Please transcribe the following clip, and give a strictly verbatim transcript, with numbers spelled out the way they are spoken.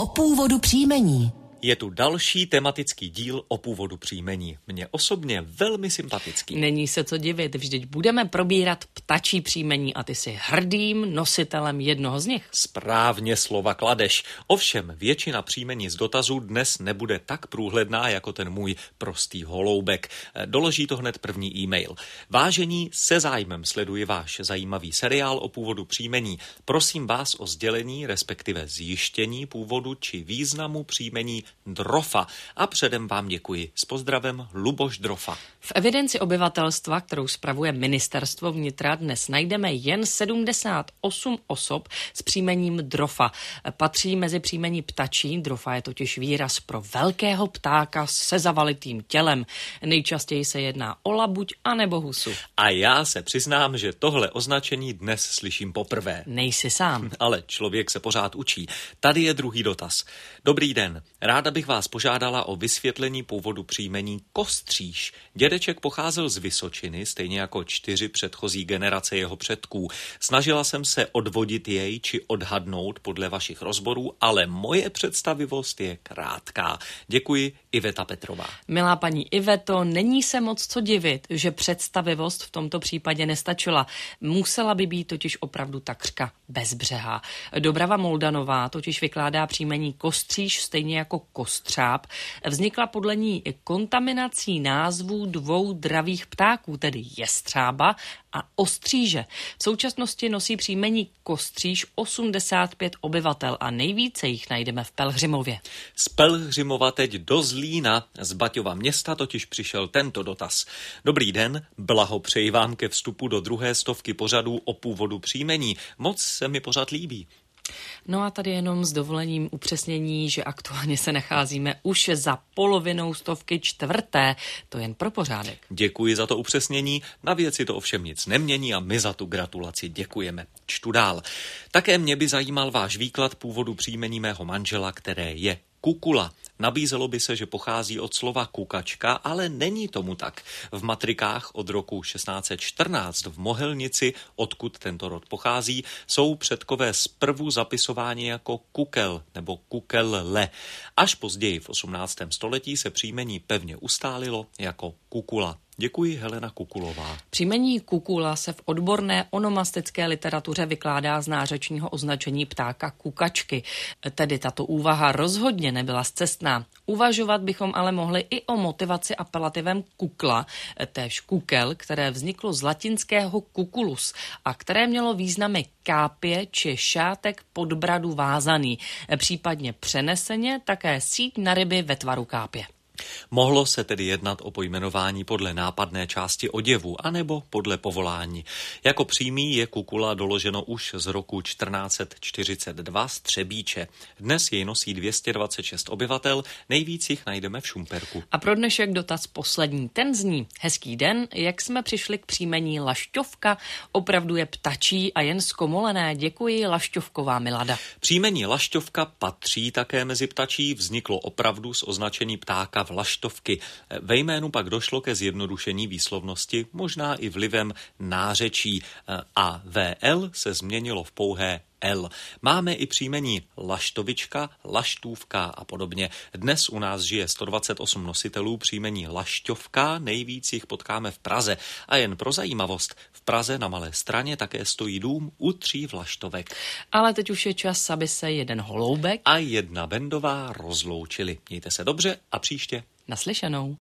O původu příjmení. Je tu další tematický díl o původu příjmení. Mně osobně velmi sympatický. Není se co divit, vždyť budeme probírat ptačí příjmení a ty jsi hrdým nositelem jednoho z nich. Správně slova kladeš. Ovšem, většina příjmení z dotazů dnes nebude tak průhledná jako ten můj prostý holoubek. Doloží to hned první e-mail. Vážení, se zájmem sleduji váš zajímavý seriál o původu příjmení. Prosím vás o sdělení, respektive zjištění původu či významu příjmení Drofa a předem vám děkuji. S pozdravem Luboš Drofa. V evidenci obyvatelstva, kterou spravuje Ministerstvo vnitra, dnes najdeme jen sedmdesát osm osob s příjmením Drofa. Patří mezi příjmení ptačí, Drofa je totiž výraz pro velkého ptáka se zavalitým tělem. Nejčastěji se jedná o labuť anebo husu. A já se přiznám, že tohle označení dnes slyším poprvé. Nejsi sám. Ale člověk se pořád učí. Tady je druhý dotaz. Dobrý den. Ráda bych vás požádala o vysvětlení původu příjmení Kostříž. Dědeček pocházel z Vysočiny, stejně jako čtyři předchozí generace jeho předků. Snažila jsem se odvodit jej či odhadnout podle vašich rozborů, ale moje představivost je krátká. Děkuji, Iveta Petrová. Milá paní Iveto, není se moc co divit, že představivost v tomto případě nestačila. Musela by být totiž opravdu takřka bezbřehá. Dobrava Moldanová totiž vykládá příjmení Kostříž stejně jako Kostřáb. Vznikla podle ní kontaminací názvů dvou dravých ptáků, tedy jestřába a ostříže. V současnosti nosí příjmení Kostříž osmdesát pět obyvatel a nejvíce jich najdeme v Pelhřimově. Z Pelhřimova teď do Zlína, z Baťova města totiž přišel tento dotaz. Dobrý den, blahopřeji vám ke vstupu do druhé stovky pořadů o původu příjmení. Moc se mi pořad líbí. No a tady jenom s dovolením upřesnění, že aktuálně se nacházíme už za polovinou stovky čtvrté, to jen pro pořádek. Děkuji za to upřesnění, na věci to ovšem nic nemění a my za tu gratulaci děkujeme. Čtu dál. Také mě by zajímal váš výklad původu příjmení mého manžela, které je Kukula. Nabízelo by se, že pochází od slova kukačka, ale není tomu tak. V matrikách od roku šestnáct set čtrnáct v Mohelnici, odkud tento rod pochází, jsou předkové zprvu zapisováni jako kukel nebo kukelle. Až později v osmnáctém století se příjmení pevně ustálilo jako Kukula. Děkuji, Helena Kukulová. Příjmení Kukula se v odborné onomastické literatuře vykládá z nářečního označení ptáka kukačky. Tedy tato úvaha rozhodně nebyla scestná. Uvažovat bychom ale mohli i o motivaci apelativem kukla, též kukel, které vzniklo z latinského kukulus a které mělo významy kápě či šátek pod bradu vázaný, případně přeneseně také síť na ryby ve tvaru kápě. Mohlo se tedy jednat o pojmenování podle nápadné části oděvu anebo podle povolání. Jako přímý je kukula doloženo už z roku čtrnáct set čtyřicet dva z Třebíče. Dnes jej nosí dvě stě dvacet šest obyvatel, nejvíc jich najdeme v Šumperku. A pro dnešek dotaz poslední. Ten zní: hezký den, jak jsme přišli k příjmení Lašťovka? Opravdu je ptačí a jen zkomolené. Děkuji, Lašťovková Milada. Příjmení Lašťovka patří také mezi ptačí, vzniklo opravdu z označení ptáka Vlaštovky. Ve jménu pak došlo ke zjednodušení výslovnosti, možná i vlivem nářečí, a V L se změnilo v pouhé L. Máme i příjmení Laštovička, Laštůvka a podobně. Dnes u nás žije sto dvacet osm nositelů příjmení Lašťovka, nejvíc jich potkáme v Praze. A jen pro zajímavost, v Praze na Malé Straně také stojí dům u tří Vlaštovek. Ale teď už je čas, aby se jeden holoubek a jedna Bendová rozloučili. Mějte se dobře a příště naslyšenou.